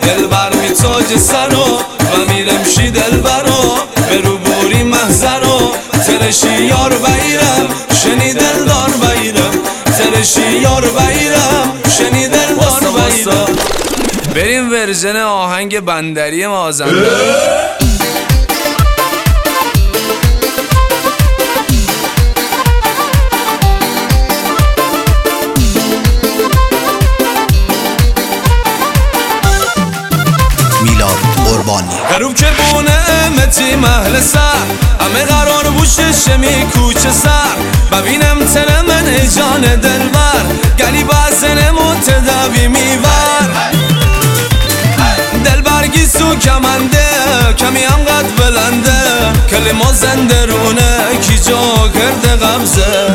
دلبر میتاج سرو و میرم شی دلبرو به رو بوری محضرو ترشی یار بایرم شنی دلدار بایرم ترشی یار بایرم شنی دلدار بایرم. بریم ورژن آهنگ بندری مازندران. غروب که بونه امتی محل سر همه قرار بوشه شمی کوچه سر ببینم تن من ای جان دلبر گلی بازن متداوی میور دلبر گیسو کمنده کمی هم قد بلنده کلمه زندرونه کی جا کرده قبضه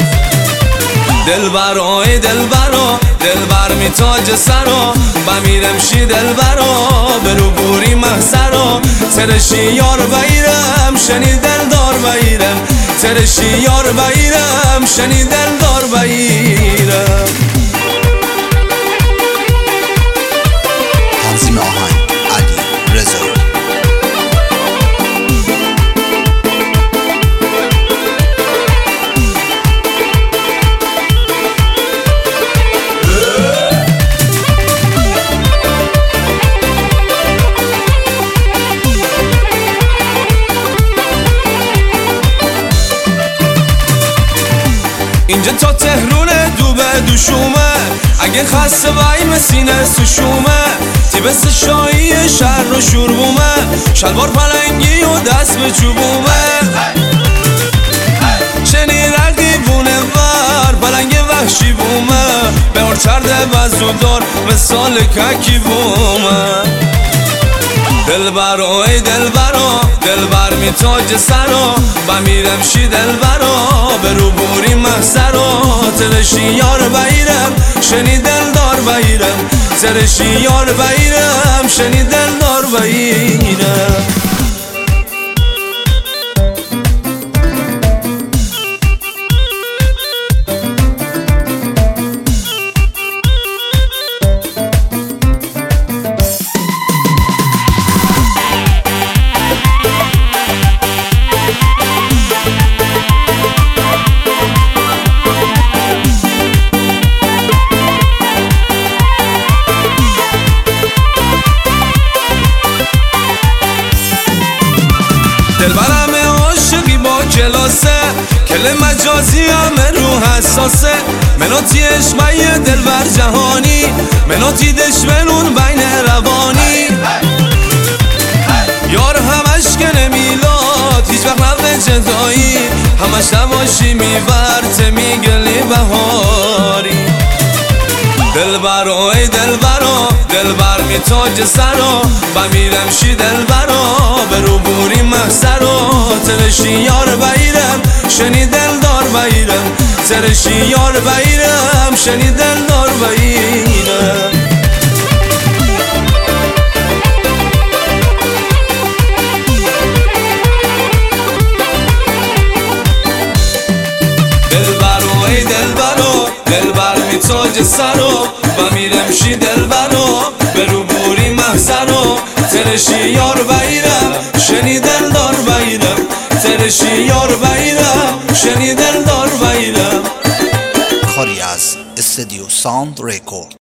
دلبر آی دلبرو دلبر میتاج سرو بمیرم شی دلبرو برو بوری محضرو ترشی یار بایرم شنی دلدار بایرم ترشی یار بایرم شنی دلدار بایرم. تنظیم آهنگ علی رضایی. اینجا تا تهرونه دوبه دوشومه اگه خسته وای مسینه سوشومه تیبس شایی شهر و شوربومه شلوار پلنگی و دست به چوبومه چنی رقیبونه ور پلنگ وحشی بومه به هر چرده بزودار مثال ککی بومه دلبر آی دلبرو دلبر میتاج سرو بمیرم شی دلبرو به رو بوری محضرو ترشی یار بایرم شنی دلدار بایرم ترشی یار بایرم شنی دلدار بایرم. دلبرم عاشقی با کلاسه کل مجازی همه رو حساسه مناتی عشقای دلبر جهانی مناتی دشمنون بین روانی یار همش که نمیلاد هیچ وقت نبه جدایی همش نباشی میورت میگلی بهاری دلبر آی دلبرو دلبر میتاج سرو بمیرم شی دلبرو به رو بوری محضرو ترشی یار بایرم شنی دلدار بایرم ترشی یار بایرم شنی دلدار بایرم. دلبر آی دلبرو دلبر میتاج سرو بمیرم شی دلبرو به رو بوری محضرو ترشی یار بایرم شنی دلدار بایرم ترشی یار بایرم شنی دلدار بایرم. کاری از استودیو ساوند ریکورد.